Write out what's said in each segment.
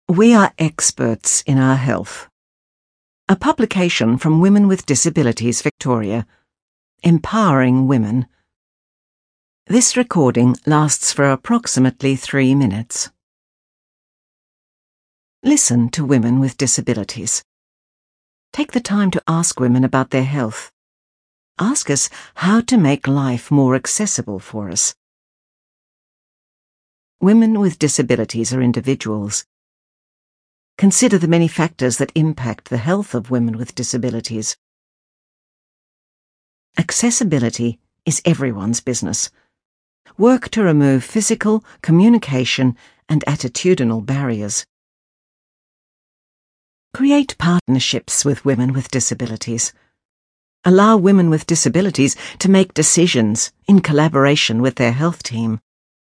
We are experts in our health. A publication from Women with Disabilities Victoria, empowering women. This recording lasts for approximately 3 minutes. Listen to women with disabilities. Take the time to ask women about their health. Ask us how to make life more accessible for us. Women with disabilities are individuals. Consider the many factors that impact the health of women with disabilities. Accessibility is everyone's business. Work to remove physical, communication, and attitudinal barriers. Create partnerships with women with disabilities. Allow women with disabilities to make decisions in collaboration with their health team.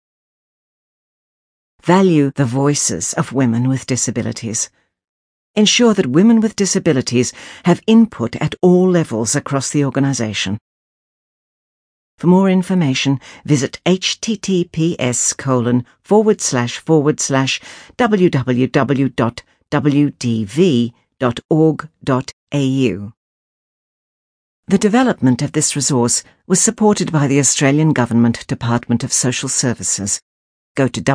Value the voices of women with disabilities. Ensure that women with disabilities have input at all levels across the organisation. For more information, visit https://www.wdv.org.au. The development of this resource was supported by the Australian Government Department of Social Services. Go to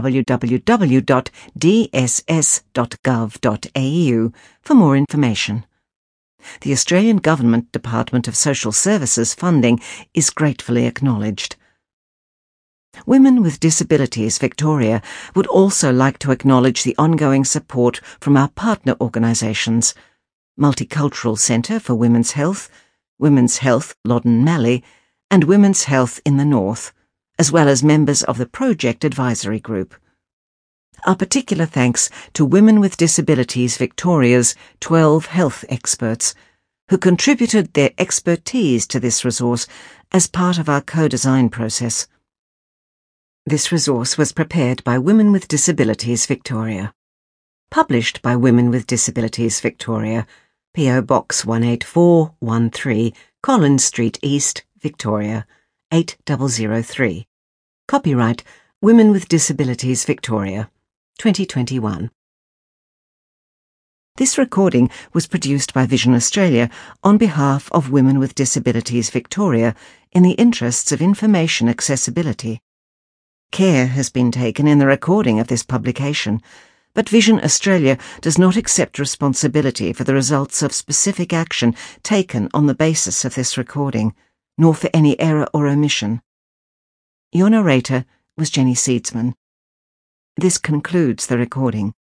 www.dss.gov.au for more information. The Australian Government Department of Social Services funding is gratefully acknowledged. Women with Disabilities Victoria would also like to acknowledge the ongoing support from our partner organisations, Multicultural Centre for Women's Health, Women's Health Loddon Mallee, and Women's Health in the North, as well as members of the Project Advisory Group. Our particular thanks to Women with Disabilities Victoria's 12 health experts, who contributed their expertise to this resource as part of our co-design process. This resource was prepared by Women with Disabilities Victoria. Published by Women with Disabilities Victoria, P.O. Box 18413, Collins Street East, Victoria, 8003. Copyright Women with Disabilities Victoria, 2021. This recording was produced by Vision Australia on behalf of Women with Disabilities Victoria in the interests of information accessibility. Care has been taken in the recording of this publication, but Vision Australia does not accept responsibility for the results of specific action taken on the basis of this recording, nor for any error or omission. Your narrator was Jenny Seedsman. This concludes the recording.